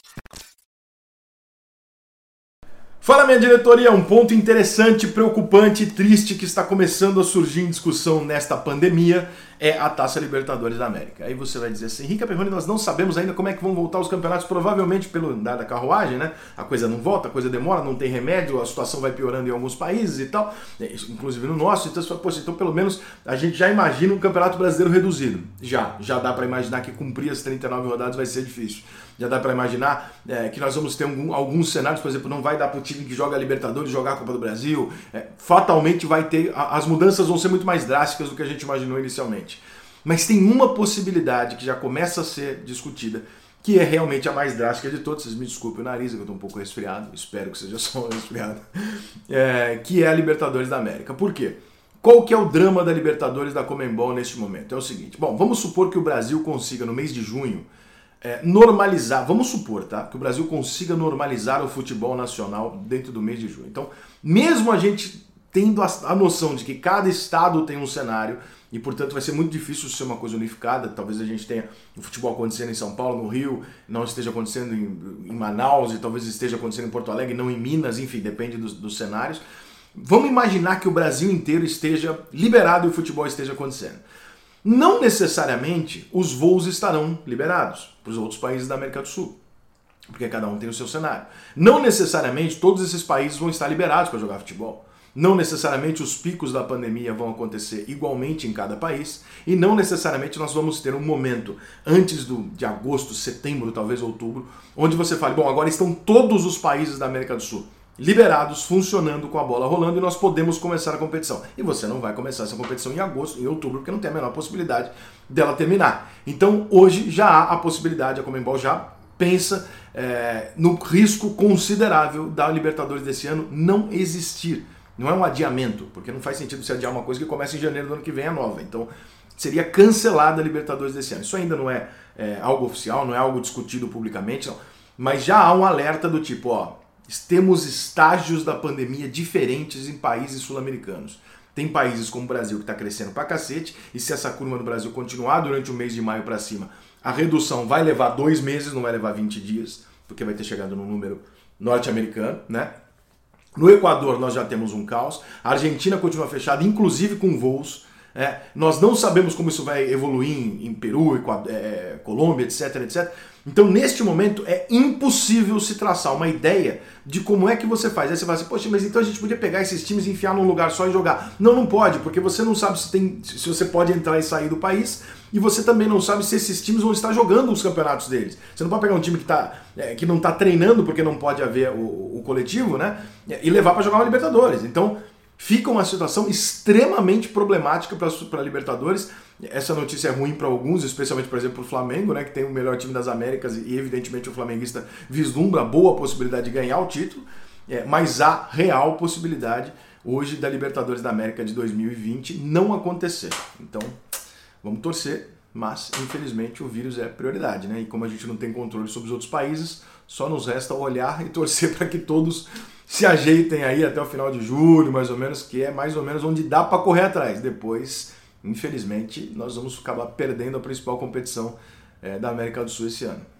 Fala, minha diretoria, um ponto interessante, preocupante e triste que está começando a surgir em discussão nesta pandemia é a Taça Libertadores da América. Aí você vai dizer assim, Rica Perrone, nós não sabemos ainda como é que vão voltar os campeonatos, provavelmente pelo andar da carruagem, né? A coisa não volta, a coisa demora, não tem remédio, a situação vai piorando em alguns países e tal, inclusive no nosso, então você fala, poxa, então pelo menos a gente já imagina um campeonato brasileiro reduzido. Já dá para imaginar que cumprir as 39 rodadas vai ser difícil. Já dá para imaginar que nós vamos ter alguns cenários, por exemplo, não vai dar para o time que joga a Libertadores jogar a Copa do Brasil. Fatalmente vai ter, as mudanças vão ser muito mais drásticas do que a gente imaginou inicialmente. Mas tem uma possibilidade que já começa a ser discutida, que é realmente a mais drástica de todas. Vocês me desculpem o nariz, eu estou um pouco resfriado, espero que seja só um resfriado, que é a Libertadores da América. Por quê? Qual que é o drama da Libertadores da Conmebol neste momento? É o seguinte, bom, vamos supor que o Brasil consiga no mês de junho normalizar, vamos supor, tá? Que o Brasil consiga normalizar o futebol nacional dentro do mês de junho. Então, mesmo a gente tendo a noção de que cada estado tem um cenário e, portanto, vai ser muito difícil ser uma coisa unificada, talvez a gente tenha o futebol acontecendo em São Paulo, no Rio, não esteja acontecendo em Manaus e talvez esteja acontecendo em Porto Alegre, não em Minas, enfim, depende dos cenários. Vamos imaginar que o Brasil inteiro esteja liberado e o futebol esteja acontecendo. Não necessariamente os voos estarão liberados para os outros países da América do Sul, porque cada um tem o seu cenário. Não necessariamente todos esses países vão estar liberados para jogar futebol. Não necessariamente os picos da pandemia vão acontecer igualmente em cada país e não necessariamente nós vamos ter um momento antes de agosto, setembro, talvez outubro, onde você fale, bom, agora estão todos os países da América do Sul liberados, funcionando com a bola rolando e nós podemos começar a competição. E você não vai começar essa competição em agosto, em outubro, porque não tem a menor possibilidade dela terminar. Então hoje já há a possibilidade, a Conmebol já pensa no risco considerável da Libertadores desse ano não existir. Não é um adiamento, porque não faz sentido você adiar uma coisa que começa em janeiro do ano que vem a nova. Então seria cancelada a Libertadores desse ano. Isso ainda não é algo oficial, não é algo discutido publicamente, não. Mas já há um alerta do tipo, temos estágios da pandemia diferentes em países sul-americanos. Tem países como o Brasil que está crescendo pra cacete, e se essa curva no Brasil continuar durante o mês de maio para cima, a redução vai levar 2 meses, não vai levar 20 dias, porque vai ter chegado no número norte-americano, né? No Equador nós já temos um caos, a Argentina continua fechada, inclusive com voos. Nós não sabemos como isso vai evoluir em Peru, Colômbia, etc, etc. Então, neste momento, é impossível se traçar uma ideia de como é que você faz. Aí você fala assim, poxa, mas então a gente podia pegar esses times e enfiar num lugar só e jogar. Não pode, porque você não sabe se você pode entrar e sair do país e você também não sabe se esses times vão estar jogando os campeonatos deles. Você não pode pegar um time que não está treinando porque não pode haver o coletivo, né? E levar para jogar uma Libertadores. Então, fica uma situação extremamente problemática para a Libertadores. Essa notícia é ruim para alguns, especialmente, por exemplo, para o Flamengo, né, que tem o melhor time das Américas e, evidentemente, o flamenguista vislumbra a boa possibilidade de ganhar o título, mas há real possibilidade hoje da Libertadores da América de 2020 não acontecer. Então, vamos torcer, mas, infelizmente, o vírus é prioridade, né? E como a gente não tem controle sobre os outros países, só nos resta olhar e torcer para que todos se ajeitem aí até o final de julho, mais ou menos, que é mais ou menos onde dá para correr atrás. Depois, infelizmente, nós vamos acabar perdendo a principal competição da América do Sul esse ano.